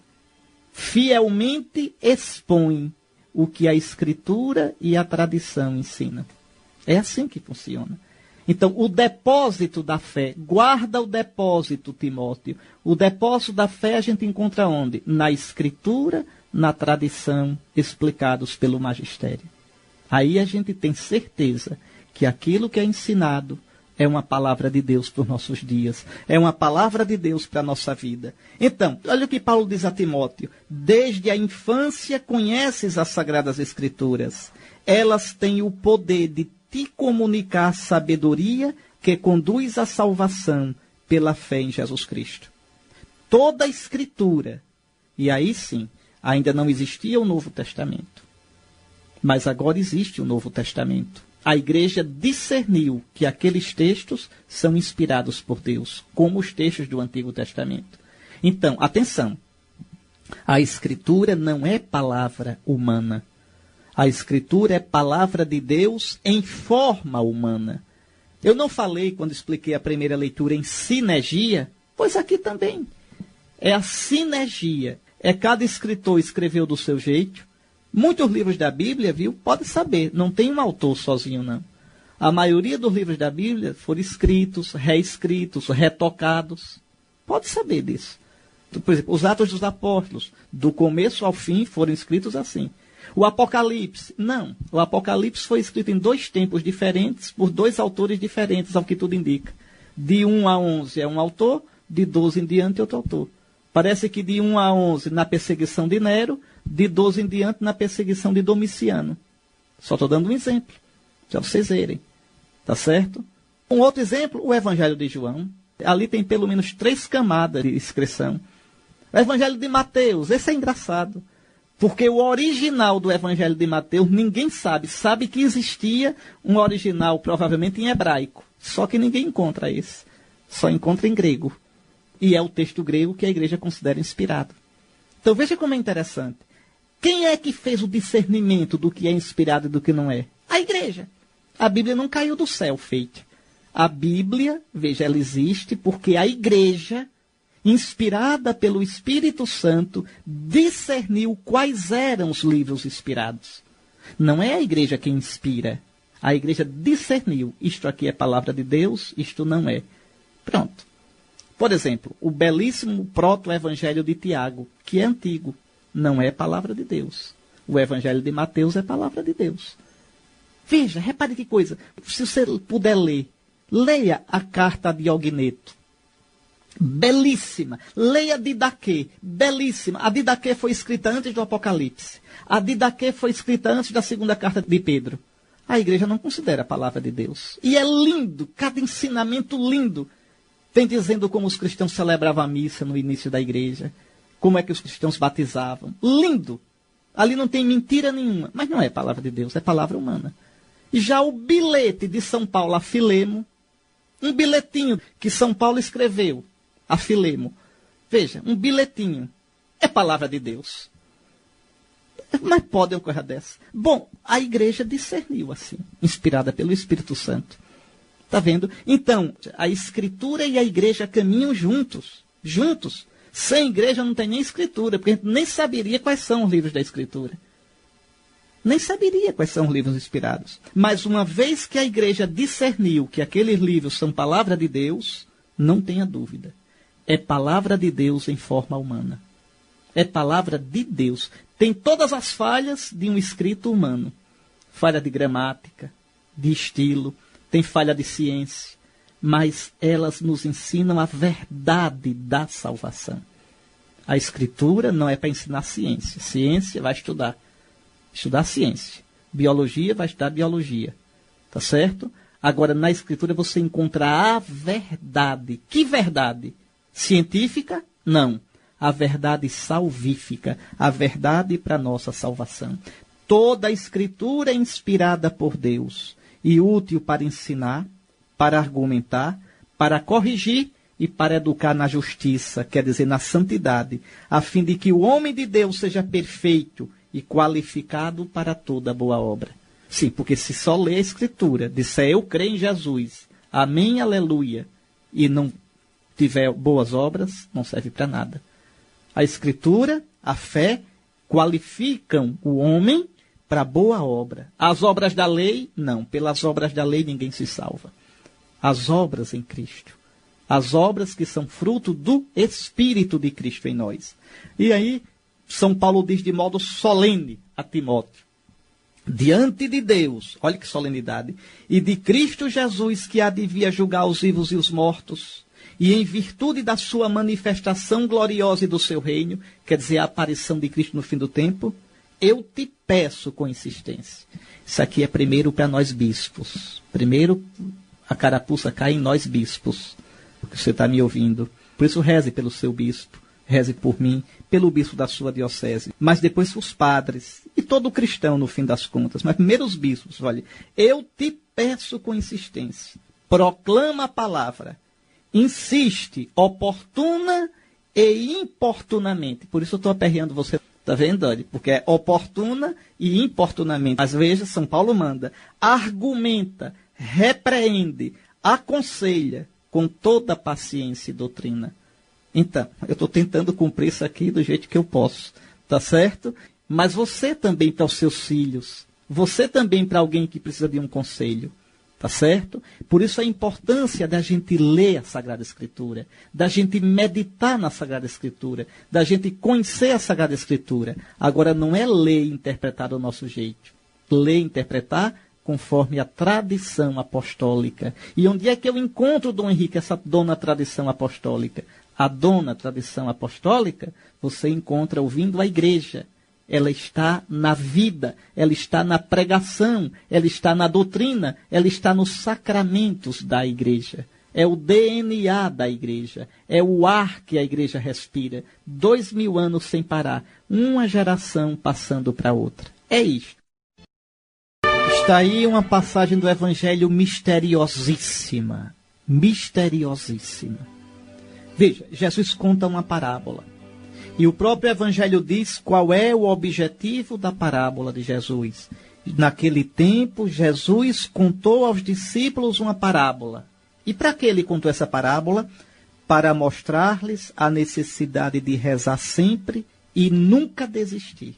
fielmente expõe o que a Escritura e a tradição ensinam. É assim que funciona. Então, o depósito da fé, guarda o depósito, Timóteo. O depósito da fé a gente encontra onde? Na Escritura, na tradição, explicados pelo magistério. Aí a gente tem certeza que aquilo que é ensinado é uma palavra de Deus para os nossos dias. É uma palavra de Deus para a nossa vida. Então, olha o que Paulo diz a Timóteo. Desde a infância conheces as Sagradas Escrituras. Elas têm o poder de te comunicar sabedoria que conduz à salvação pela fé em Jesus Cristo. Toda a Escritura. E aí sim, ainda não existia o Novo Testamento. Mas agora existe o Novo Testamento. A igreja discerniu que aqueles textos são inspirados por Deus, como os textos do Antigo Testamento. Então, atenção, a Escritura não é palavra humana. A Escritura é palavra de Deus em forma humana. Eu não falei, quando expliquei a primeira leitura, em sinergia, pois aqui também. É a sinergia. É cada escritor escreveu do seu jeito. Muitos livros da Bíblia, viu, pode saber, não tem um autor sozinho, não. A maioria dos livros da Bíblia foram escritos, reescritos, retocados. Pode saber disso. Por exemplo, os Atos dos Apóstolos, do começo ao fim, foram escritos assim. O Apocalipse, não. O Apocalipse foi escrito em dois tempos diferentes, por dois autores diferentes, ao que tudo indica. De um a onze é um autor, de doze em diante é outro autor. Parece que de um a onze na perseguição de Nero, de doze em diante na perseguição de Domiciano. Só estou dando um exemplo, para vocês verem. Tá certo? Um outro exemplo, o Evangelho de João. Ali tem pelo menos três camadas de inscrição. O Evangelho de Mateus, esse é engraçado. Porque o original do Evangelho de Mateus, ninguém sabe. Sabe que existia um original, provavelmente em hebraico. Só que ninguém encontra esse. Só encontra em grego. E é o texto grego que a igreja considera inspirado. Então veja como é interessante. Quem é que fez o discernimento do que é inspirado e do que não é? A igreja. A Bíblia não caiu do céu, feito. A Bíblia, veja, ela existe porque a igreja, inspirada pelo Espírito Santo, discerniu quais eram os livros inspirados. Não é a igreja quem inspira. A igreja discerniu. Isto aqui é palavra de Deus, isto não é. Pronto. Por exemplo, o belíssimo proto-evangelho de Tiago, que é antigo, não é palavra de Deus. O evangelho de Mateus é palavra de Deus. Veja, repare que coisa. Se você puder ler, leia a carta a Diogneto. Belíssima. Leia a Didaquê. Belíssima. A Didaquê foi escrita antes do Apocalipse. A Didaquê foi escrita antes da segunda carta de Pedro. A igreja não considera a palavra de Deus. E é lindo, cada ensinamento lindo. Vem dizendo como os cristãos celebravam a missa no início da igreja. Como é que os cristãos batizavam. Lindo. Ali não tem mentira nenhuma. Mas não é palavra de Deus, é palavra humana. Já o bilhete de São Paulo a Filemo, um bilhetinho que São Paulo escreveu a Filemo. Veja, um bilhetinho. É palavra de Deus. Mas pode uma coisa dessa. Bom, a igreja discerniu assim, inspirada pelo Espírito Santo. Está vendo? Então, a Escritura e a igreja caminham juntos. Juntos. Sem igreja não tem nem Escritura, porque a gente nem saberia quais são os livros da Escritura. Nem saberia quais são os livros inspirados. Mas uma vez que a igreja discerniu que aqueles livros são palavra de Deus, não tenha dúvida. É palavra de Deus em forma humana. É palavra de Deus. Tem todas as falhas de um escrito humano. Falha de gramática, de estilo, tem falha de ciência, mas elas nos ensinam a verdade da salvação. A Escritura não é para ensinar ciência. Ciência vai estudar. Estudar ciência. Biologia vai estudar biologia. Tá certo? Agora, na Escritura você encontra a verdade. Que verdade? Científica? Não. A verdade salvífica. A verdade para a nossa salvação. Toda a Escritura é inspirada por Deus e útil para ensinar, para argumentar, para corrigir e para educar na justiça, quer dizer, na santidade, a fim de que o homem de Deus seja perfeito e qualificado para toda boa obra. Sim, porque se só lê a Escritura, disser eu creio em Jesus, amém, aleluia, e não tiver boas obras, não serve para nada. A Escritura, a fé, qualificam o homem para boa obra. As obras da lei, não. Pelas obras da lei ninguém se salva. As obras em Cristo. As obras que são fruto do Espírito de Cristo em nós. E aí, São Paulo diz de modo solene a Timóteo: diante de Deus, olha que solenidade, e de Cristo Jesus, que há de vir a julgar os vivos e os mortos, e em virtude da sua manifestação gloriosa e do seu reino, quer dizer, a aparição de Cristo no fim do tempo, eu te peço com insistência. Isso aqui é primeiro para nós bispos. Primeiro a carapuça cai em nós bispos, porque você está me ouvindo. Por isso reze pelo seu bispo, reze por mim, pelo bispo da sua diocese. Mas depois os padres, e todo cristão no fim das contas. Mas primeiro os bispos, olha, eu te peço com insistência. Proclama a palavra. Insiste, oportuna e importunamente. Por isso eu estou aperreando você. Está vendo, Dori? Porque é oportuna e importunamente. Mas veja, São Paulo manda, argumenta, repreende, aconselha com toda paciência e doutrina. Então, eu estou tentando cumprir isso aqui do jeito que eu posso. Tá certo? Mas você também para os seus filhos. Você também para alguém que precisa de um conselho. Tá certo? Por isso a importância da gente ler a Sagrada Escritura, da gente meditar na Sagrada Escritura, da gente conhecer a Sagrada Escritura. Agora não é ler e interpretar do nosso jeito. Ler e interpretar conforme a tradição apostólica. E onde é que eu encontro, Dom Henrique, essa dona tradição apostólica? A dona tradição apostólica você encontra ouvindo a igreja. Ela está na vida, ela está na pregação, ela está na doutrina, ela está nos sacramentos da igreja. É o D N A da igreja, é o ar que a igreja respira. Dois mil anos sem parar, uma geração passando para outra. É isto. Está aí uma passagem do Evangelho misteriosíssima, misteriosíssima. Veja, Jesus conta uma parábola. E o próprio Evangelho diz qual é o objetivo da parábola de Jesus. Naquele tempo, Jesus contou aos discípulos uma parábola. E para que ele contou essa parábola? Para mostrar-lhes a necessidade de rezar sempre e nunca desistir.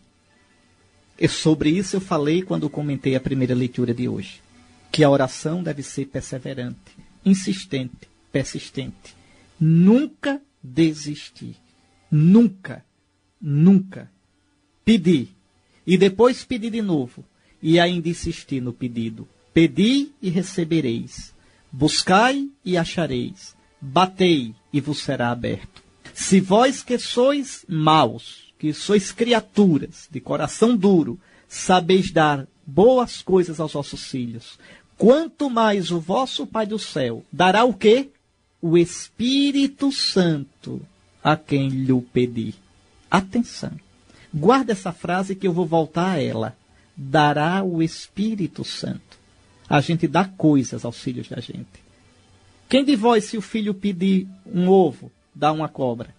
E sobre isso eu falei quando comentei a primeira leitura de hoje. Que a oração deve ser perseverante, insistente, persistente. Nunca desistir. Nunca, nunca pedir e depois pedir de novo e ainda insistir no pedido. Pedi e recebereis, buscai e achareis, batei e vos será aberto. Se vós que sois maus, que sois criaturas de coração duro, sabeis dar boas coisas aos vossos filhos, quanto mais o vosso Pai do céu dará o quê? O Espírito Santo a quem lhe pedir. Atenção. Guarda essa frase que eu vou voltar a ela. Dará o Espírito Santo. A gente dá coisas aos filhos da gente. Quem de vós, se o filho pedir um ovo, dá uma cobra?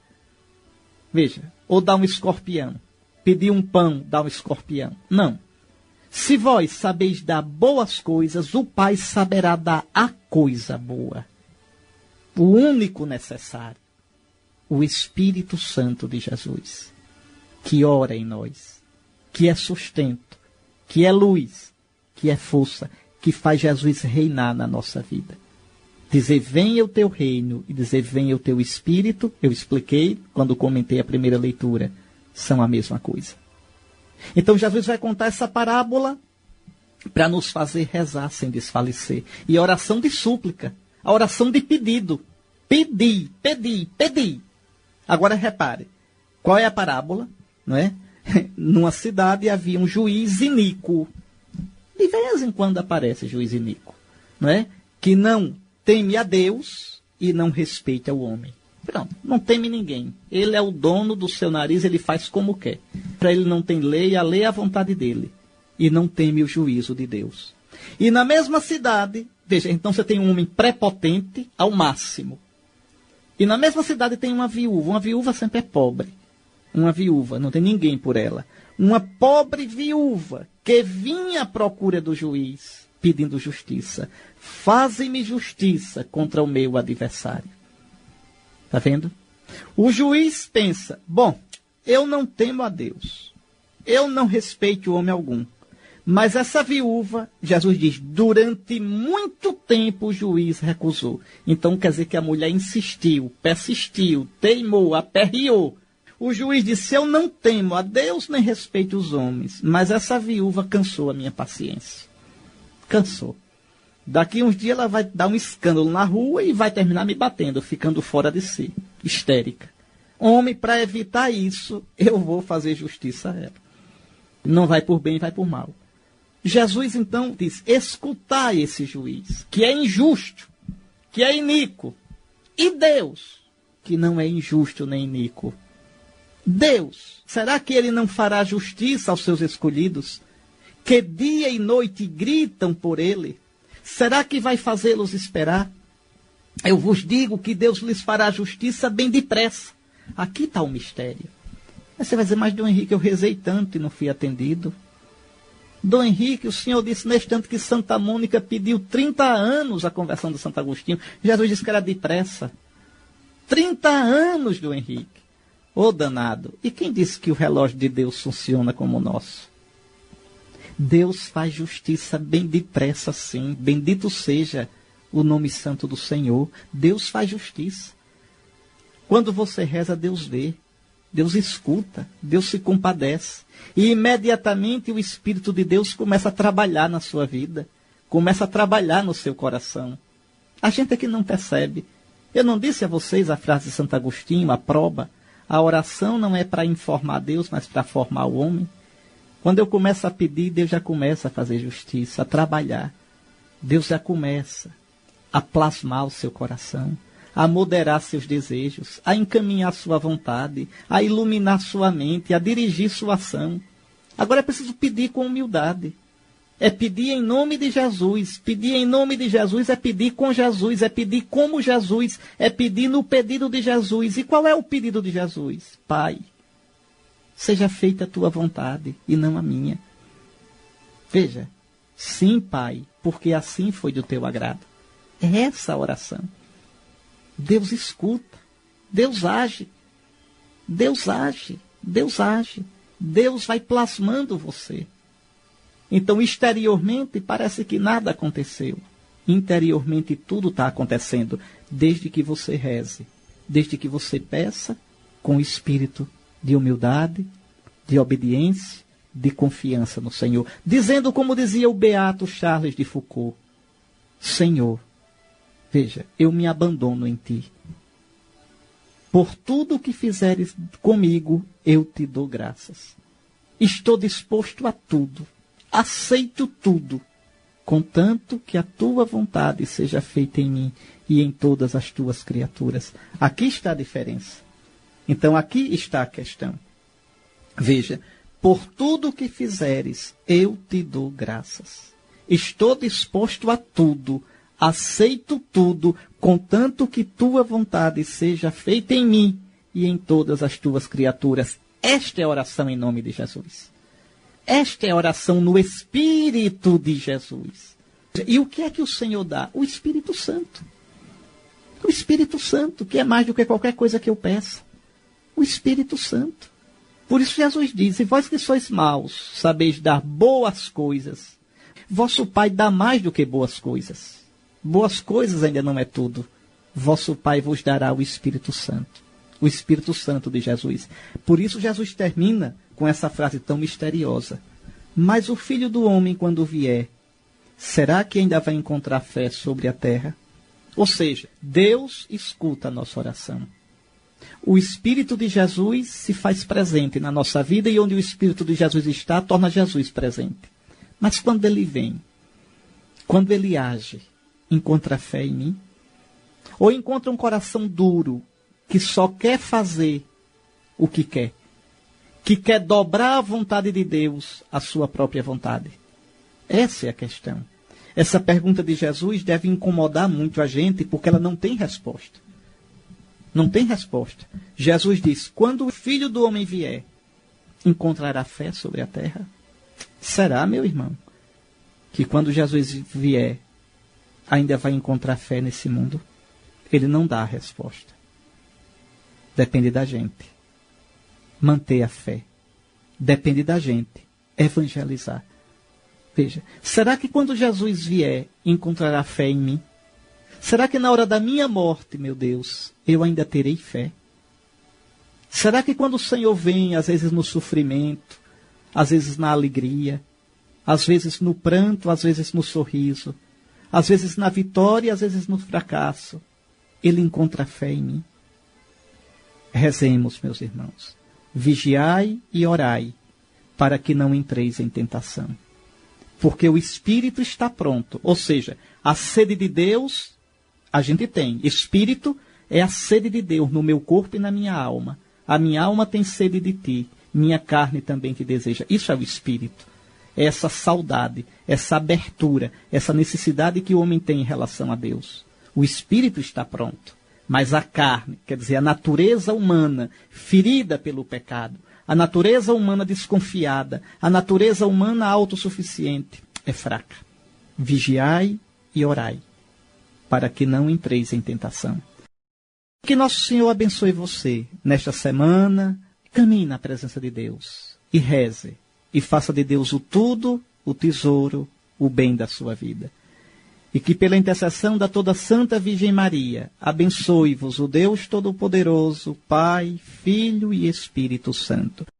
Veja, ou dá um escorpião. Pedir um pão, dá um escorpião. Não. Se vós sabeis dar boas coisas, o Pai saberá dar a coisa boa. O único necessário. O Espírito Santo de Jesus, que ora em nós, que é sustento, que é luz, que é força, que faz Jesus reinar na nossa vida. Dizer, venha o teu reino, e dizer, venha o teu Espírito, eu expliquei quando comentei a primeira leitura, são a mesma coisa. Então Jesus vai contar essa parábola para nos fazer rezar sem desfalecer. E oração de súplica. A oração de pedido. Pedi, pedi, pedi. Agora repare, qual é a parábola? Não é? Numa cidade havia um juiz iníquo. De vez em quando aparece juiz iníquo, não é? Que não teme a Deus e não respeita o homem. Pronto, não teme ninguém. Ele é o dono do seu nariz, ele faz como quer. Para ele não tem lei, a lei é a vontade dele. E não teme o juízo de Deus. E na mesma cidade, veja, então você tem um homem prepotente ao máximo. E na mesma cidade tem uma viúva. Uma viúva sempre é pobre. Uma viúva, não tem ninguém por ela. Uma pobre viúva que vinha à procura do juiz, pedindo justiça. Faze-me justiça contra o meu adversário. Está vendo? O juiz pensa, bom, eu não temo a Deus. Eu não respeito homem algum. Mas essa viúva, Jesus diz, durante muito tempo o juiz recusou. Então quer dizer que a mulher insistiu, persistiu, teimou, aperreou. O juiz disse, eu não temo a Deus nem respeito os homens. Mas essa viúva cansou a minha paciência. Cansou. Daqui uns dias ela vai dar um escândalo na rua e vai terminar me batendo, ficando fora de si, histérica. Homem, para evitar isso, eu vou fazer justiça a ela. Não vai por bem, vai por mal. Jesus, então, diz, escutai esse juiz, que é injusto, que é iníquo. E Deus, que não é injusto nem iníquo. Deus, será que ele não fará justiça aos seus escolhidos, que dia e noite gritam por ele? Será que vai fazê-los esperar? Eu vos digo que Deus lhes fará justiça bem depressa. Aqui está o mistério. Aí você vai dizer, mas Dom Henrique, eu rezei tanto e não fui atendido. Dom Henrique, o senhor disse neste tanto que Santa Mônica pediu trinta anos a conversão de Santo Agostinho. Jesus disse que era depressa. trinta anos, Dom Henrique. Ô danado, e quem disse que o relógio de Deus funciona como o nosso? Deus faz justiça bem depressa, sim. Bendito seja o nome santo do Senhor. Deus faz justiça. Quando você reza, Deus vê. Deus escuta. Deus se compadece. E imediatamente o Espírito de Deus começa a trabalhar na sua vida. Começa a trabalhar no seu coração. A gente é que não percebe. Eu não disse a vocês a frase de Santo Agostinho, a prova. A oração não é para informar Deus, mas para formar o homem. Quando eu começo a pedir, Deus já começa a fazer justiça, a trabalhar. Deus já começa a plasmar o seu coração, a moderar seus desejos, a encaminhar sua vontade, a iluminar sua mente, a dirigir sua ação. Agora é preciso pedir com humildade. É pedir em nome de Jesus. Pedir em nome de Jesus é pedir com Jesus, é pedir como Jesus, é pedir no pedido de Jesus. E qual é o pedido de Jesus? Pai, seja feita a tua vontade e não a minha. Veja, sim, Pai, porque assim foi do teu agrado. É essa a oração. Deus escuta, Deus age, Deus age, Deus age. Deus vai plasmando você. Então, exteriormente, parece que nada aconteceu. Interiormente, tudo está acontecendo, desde que você reze, desde que você peça com espírito de humildade, de obediência, de confiança no Senhor. Dizendo como dizia o beato Charles de Foucault, Senhor, veja, eu me abandono em ti. Por tudo o que fizeres comigo, eu te dou graças. Estou disposto a tudo, aceito tudo, contanto que a tua vontade seja feita em mim e em todas as tuas criaturas. Aqui está a diferença. Então aqui está a questão. Veja, por tudo o que fizeres, eu te dou graças. Estou disposto a tudo, aceito tudo, contanto que tua vontade seja feita em mim e em todas as tuas criaturas. Esta é a oração em nome de Jesus. Esta é a oração no Espírito de Jesus. E o que é que o Senhor dá? O Espírito Santo. O Espírito Santo, que é mais do que qualquer coisa que eu peça. O Espírito Santo. Por isso Jesus diz, e vós que sois maus, sabeis dar boas coisas. Vosso Pai dá mais do que boas coisas. Boas coisas ainda não é tudo. Vosso Pai vos dará o Espírito Santo. O Espírito Santo de Jesus. Por isso Jesus termina com essa frase tão misteriosa. Mas o Filho do Homem, quando vier, será que ainda vai encontrar fé sobre a terra? Ou seja, Deus escuta a nossa oração. O Espírito de Jesus se faz presente na nossa vida e onde o Espírito de Jesus está, torna Jesus presente. Mas quando ele vem, quando ele age, encontra fé em mim? Ou encontra um coração duro que só quer fazer o que quer? Que quer dobrar a vontade de Deus à sua própria vontade? Essa é a questão. Essa pergunta de Jesus deve incomodar muito a gente porque ela não tem resposta. Não tem resposta. Jesus diz, quando o Filho do Homem vier, encontrará fé sobre a terra? Será, meu irmão, que quando Jesus vier, ainda vai encontrar fé nesse mundo? Ele não dá a resposta. Depende da gente manter a fé. Depende da gente evangelizar. Veja, será que quando Jesus vier, encontrará fé em mim? Será que na hora da minha morte, meu Deus, eu ainda terei fé? Será que quando o Senhor vem, às vezes no sofrimento, às vezes na alegria, às vezes no pranto, às vezes no sorriso, às vezes na vitória, às vezes no fracasso, Ele encontra fé em mim? Rezemos, meus irmãos. Vigiai e orai, para que não entreis em tentação. Porque o Espírito está pronto. Ou seja, a sede de Deus, a gente tem. Espírito é a sede de Deus no meu corpo e na minha alma. A minha alma tem sede de ti. Minha carne também te deseja. Isso é o Espírito. É essa saudade, essa abertura, essa necessidade que o homem tem em relação a Deus. O Espírito está pronto. Mas a carne, quer dizer, a natureza humana ferida pelo pecado, a natureza humana desconfiada, a natureza humana autossuficiente é fraca. Vigiai e orai, para que não entreis em tentação. Que nosso Senhor abençoe você nesta semana. Caminhe na presença de Deus e reze. E faça de Deus o tudo, o tesouro, o bem da sua vida. E que pela intercessão da toda Santa Virgem Maria, abençoe-vos o Deus Todo-Poderoso, Pai, Filho e Espírito Santo.